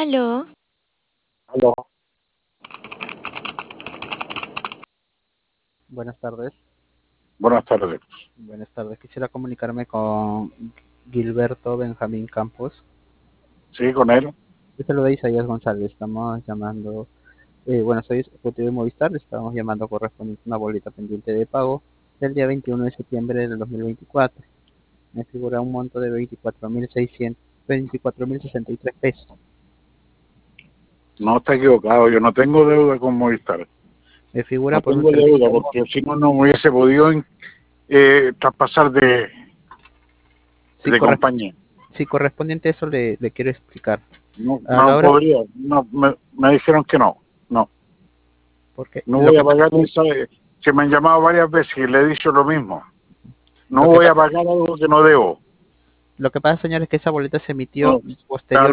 Aló, Aló. Buenas tardes. Buenas tardes. Buenas tardes. Quisiera comunicarme con Gilberto Benjamín Campos. Sí, con él. Yo saludo a Isaías González. Estamos llamando, soy ejecutivo de Movistar. Estamos llamando correspondiente a una boleta pendiente de pago del día 21 de septiembre del 2024. Me figura un monto de 24.063 pesos. No está equivocado. Yo no tengo deuda con Movistar. Me figura No por un tengo deuda servicio. porque si no, no me hubiese podido traspasar Si, de compañía. si correspondiente a eso le quiero explicar. No, A la no hora, podría. No, me dijeron que no. No, porque no voy a pagar esa. Que me han llamado varias veces y le he dicho lo mismo. No lo que, voy a pagar algo que no debo. lo que pasa, señor, es que esa boleta se emitió No, posterior.